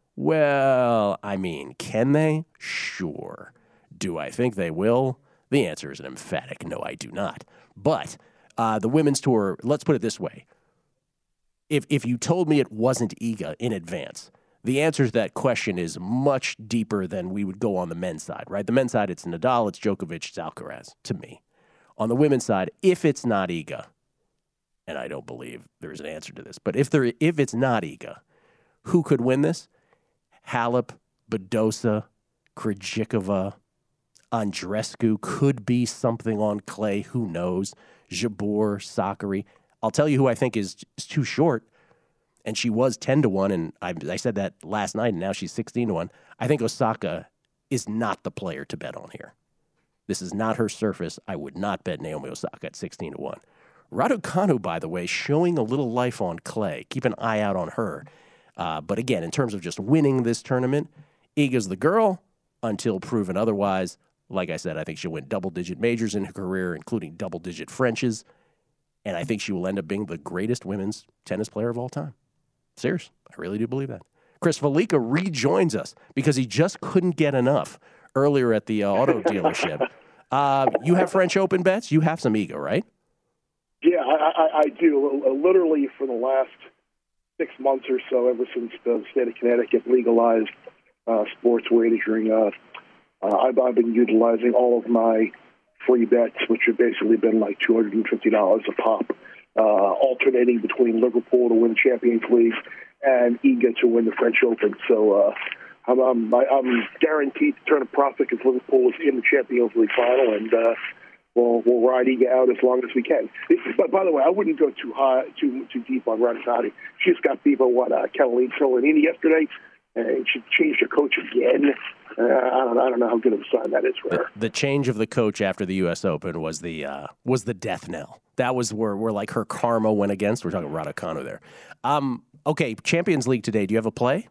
Well, I mean, can they? Sure. Do I think they will? The answer is an emphatic no, I do not. But uh, the women's tour, let's put it this way. If if you told me it wasn't Iga in advance, the answer to that question is much deeper than we would go on the men's side, right? The men's side, it's Nadal, it's Djokovic, it's Alcaraz, to me. On the women's side, if it's not Iga, and I don't believe there's an answer to this, but if there if it's not Iga, who could win this? Halep, Badosa, Krejcikova, Andreescu could be something on clay. Who knows? Jabeur, Sakkari. I'll tell you who I think is, is too short, and she was ten to one, and I, I said that last night, and now she's sixteen to one. I think Osaka is not the player to bet on here. This is not her surface. I would not bet Naomi Osaka at sixteen to one. Raducanu, by the way, showing a little life on clay. Keep an eye out on her. Uh, but again, in terms of just winning this tournament, Iga's the girl until proven otherwise. Like I said, I think she'll win double-digit majors in her career, including double-digit Frenches. And I think she will end up being the greatest women's tennis player of all time. Serious. I really do believe that. Chris Valika rejoins us because he just couldn't get enough earlier at the uh, auto dealership. Uh, you have French Open bets? You have some Iga, right? Yeah, I, I, I do. Literally for the last six months or so, ever since the state of Connecticut legalized uh, sports wagering, uh, uh, I've, I've been utilizing all of my free bets, which have basically been like two hundred fifty dollars a pop, uh, alternating between Liverpool to win the Champions League and Iga to win the French Open. So uh, I'm, I'm, I'm guaranteed to turn a profit because Liverpool is in the Champions League final, and uh, we'll, we'll ride Iga out as long as we can. But by the way, I wouldn't go too high, too too deep on Raducanu. She just got beat by what uh, Caroline Filonini yesterday, and she changed her coach again. Uh, I don't, I don't know how good of a sign that is for her. The, the change of the coach after the U S Open was the uh, was the death knell. That was where where like her karma went against. We're talking Raducanu there. Um, okay, Champions League today. Do you have a play?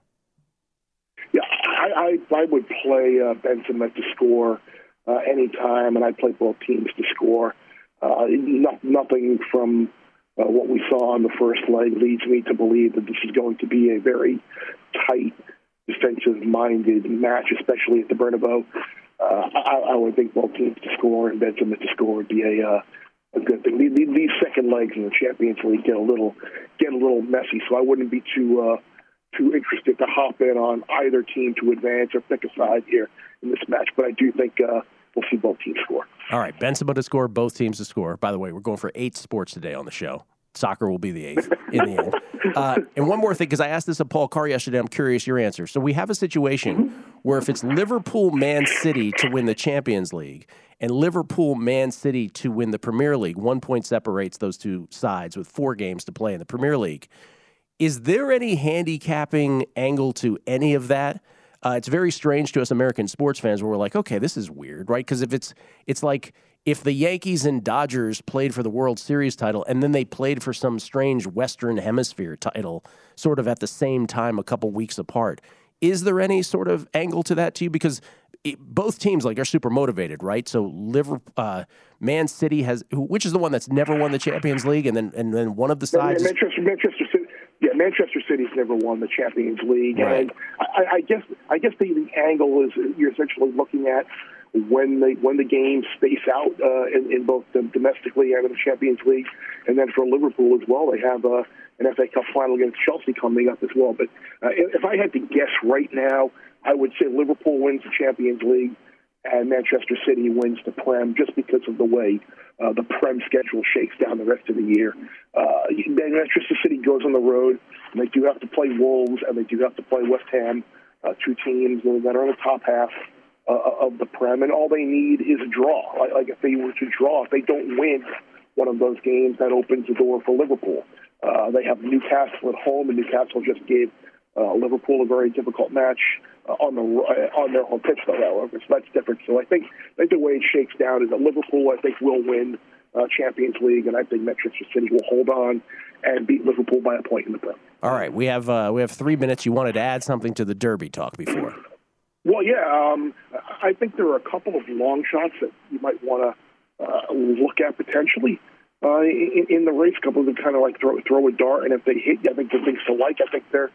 Yeah, I I, I would play uh, Ben Cement to score uh, anytime, and I'd play both teams to score. Uh, no, nothing from uh, what we saw on the first leg leads me to believe that this is going to be a very tight, defensive-minded match, especially at the Bernabeu. Uh, I, I would think both teams to score and Ben Cement to score would be a uh, a good thing. These, these second legs in the Champions League get a little get a little messy, so I wouldn't be too uh, too interested to hop in on either team to advance or pick a side here in this match. But I do think uh, we'll see both teams score. All right, Ben Cement to score, both teams to score. By the way, we're going for eight sports today on the show. Soccer will be the eighth in the end. Uh, and one more thing, because I asked this of Paul Carr yesterday, I'm curious your answer. So we have a situation where if it's Liverpool, Man City to win the Champions League and Liverpool, Man City to win the Premier League, one point separates those two sides with four games to play in the Premier League. Is there any handicapping angle to any of that? Uh, it's very strange to us American sports fans where we're like, okay, this is weird, right? Because if it's it's like if the Yankees and Dodgers played for the World Series title and then they played for some strange Western Hemisphere title sort of at the same time a couple weeks apart, is there any sort of angle to that to you? Because it, both teams like are super motivated, right? So Liverpool, uh, Man City has, which is the one that's never won the Champions League, and then and then one of the sides. Manchester, Manchester City. Yeah, Manchester City's never won the Champions League, right. And I, I guess I guess the, the angle is you're essentially looking at when they when the games space out uh, in, in both the domestically and in the Champions League, and then for Liverpool as well, they have uh, an F A Cup final against Chelsea coming up as well. But uh, if I had to guess right now, I would say Liverpool wins the Champions League and Manchester City wins the Prem, just because of the way uh, the Prem schedule shakes down the rest of the year. Uh, Manchester City goes on the road, and they do have to play Wolves, and they do have to play West Ham, uh, two teams that are in the top half uh, of the Prem, and all they need is a draw. Like, like if they were to draw, if they don't win one of those games, that opens the door for Liverpool. Uh, they have Newcastle at home, and Newcastle just gave uh, Liverpool a very difficult match uh, on the uh, on their home pitch, though, however. So that's different. So I think, I think the way it shakes down is that Liverpool, I think, will win uh, Champions League, and I think Manchester City will hold on and beat Liverpool by a point in the Prem. All right, we have uh, we have three minutes. You wanted to add something to the Derby talk before? Well, yeah, um, I think there are a couple of long shots that you might want to uh, look at potentially uh, in, in the race. A couple of them kind of like throw, throw a dart, and if they hit, I think the things to like. I think they're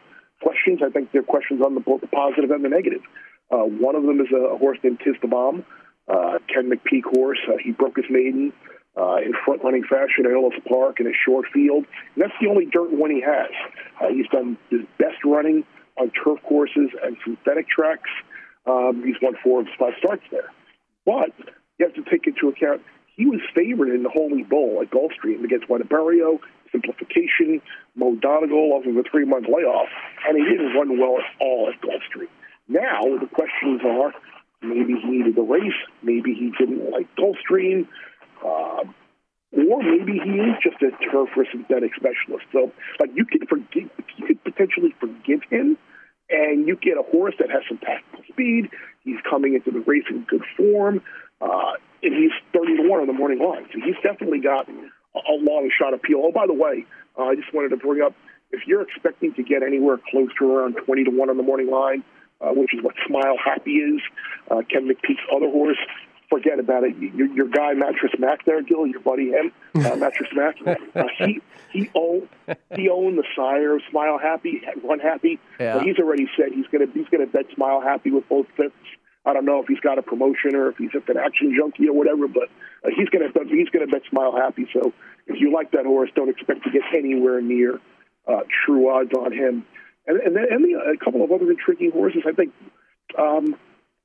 questions. I think there are questions on the, both the positive and the negative. Uh, one of them is a, a horse named Tiz the Bomb, uh, Ken McPeak horse. Uh, he broke his maiden uh, in front-running fashion at Ellis Park in a short field. And that's the only dirt win he has. Uh, he's done his best running on turf courses and synthetic tracks. Um, he's won four of his five starts there. But you have to take into account he was favored in the Holy Bull at Gulfstream against Wadabario, Simplification, Mo Donegal off of a three-month layoff, and he didn't run well at all at Gulfstream. Now the questions are, maybe he needed the race, maybe he didn't like Gulfstream, uh, or maybe he is just a turf or synthetic specialist. So, like, you could forgive, you could potentially forgive him, and you get a horse that has some tactical speed. He's coming into the race in good form, uh, and he's thirty to one on the morning line. So he's definitely got a, a long shot appeal. Oh, by the way, uh, I just wanted to bring up, if you're expecting to get anywhere close to around twenty to one on the morning line, uh, which is what Smile Happy is, uh, Ken McPeak's other horse, forget about it. Your, your guy, Mattress Mac there, Gil, your buddy him, uh, Mattress Mac, uh, he he owned he owned the sire of Smile Happy, Run Happy. Yeah. So he's already said he's gonna he's gonna bet Smile Happy with both fifths. I don't know if he's got a promotion or if he's just an action junkie or whatever, but uh, he's gonna bet, he's gonna bet Smile Happy. So if you like that horse, don't expect to get anywhere near uh, true odds on him. And and then and the, a couple of other intriguing horses, I think. Um,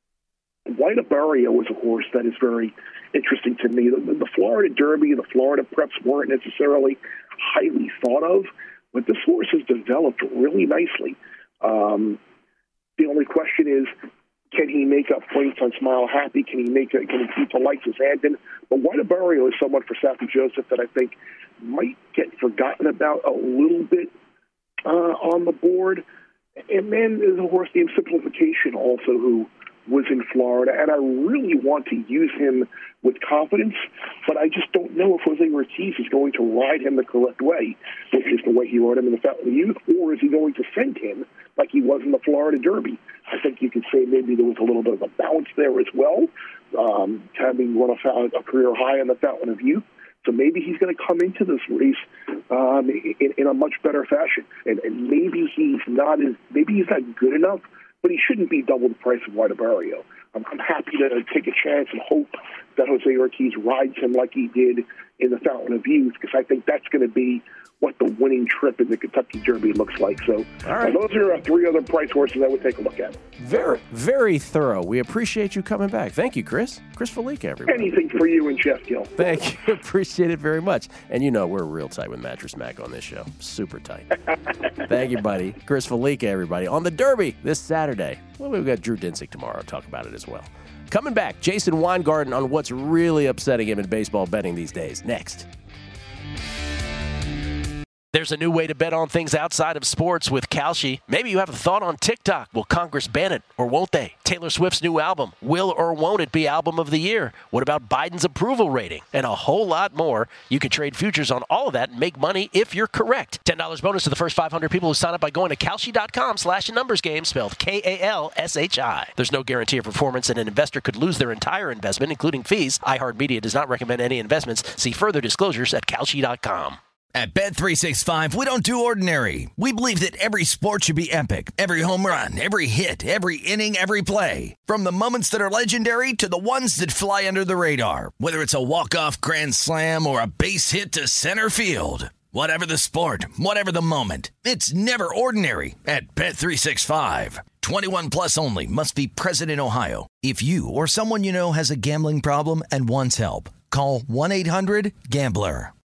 Wadabario was a horse that is very interesting to me. The, the Florida Derby and the Florida Preps weren't necessarily highly thought of, but this horse has developed really nicely. Um, the only question is, can he make up points on Smile Happy? Can he make a, can he keep Alexis Andon? But Wadabario is someone for Saffie Joseph that I think might get forgotten about a little bit uh, on the board. And then there's a horse named Simplification also who was in Florida, and I really want to use him with confidence, but I just don't know if Jose Ortiz is going to ride him the correct way, which is the way he rode him in the Fountain of Youth, or is he going to send him like he was in the Florida Derby? I think you could say maybe there was a little bit of a balance there as well, um, having run a, a career high in the Fountain of Youth. So maybe he's going to come into this race um, in, in a much better fashion, and, and maybe he's not as maybe he's not good enough, but he shouldn't be double the price of Wadabario. I'm, I'm happy to take a chance and hope that Jose Ortiz rides him like he did in the Fountain of Youth, because I think that's going to be what the winning trip in the Kentucky Derby looks like. So all right. uh, those are uh, three other price horses I would take a look at. Very, very thorough. We appreciate you coming back. Thank you, Chris. Chris Felica, everybody. Anything for you and Jeff Gill. Thank you. Appreciate it very much. And you know we're real tight with Mattress Mac on this show. Super tight. Thank you, buddy. Chris Felica, everybody. On the Derby this Saturday. Well, we've got Drew Dinsick tomorrow to talk about it as well. Coming back, Jason Weingarten on what's really upsetting him in baseball betting these days. Next. There's a new way to bet on things outside of sports with Kalshi. Maybe you have a thought on TikTok. Will Congress ban it or won't they? Taylor Swift's new album. Will or won't it be album of the year? What about Biden's approval rating? And a whole lot more. You can trade futures on all of that and make money if you're correct. ten dollars bonus to the first five hundred people who sign up by going to Kalshi.com slash numbers game, spelled K A L S H I. There's no guarantee of performance, and an investor could lose their entire investment, including fees. iHeartMedia does not recommend any investments. See further disclosures at Kalshi dot com. At Bet three sixty-five, we don't do ordinary. We believe that every sport should be epic. Every home run, every hit, every inning, every play. From the moments that are legendary to the ones that fly under the radar. Whether it's a walk-off grand slam or a base hit to center field. Whatever the sport, whatever the moment. It's never ordinary at Bet three sixty-five. twenty-one plus only. Must be present in Ohio. If you or someone you know has a gambling problem and wants help, call one eight hundred gambler.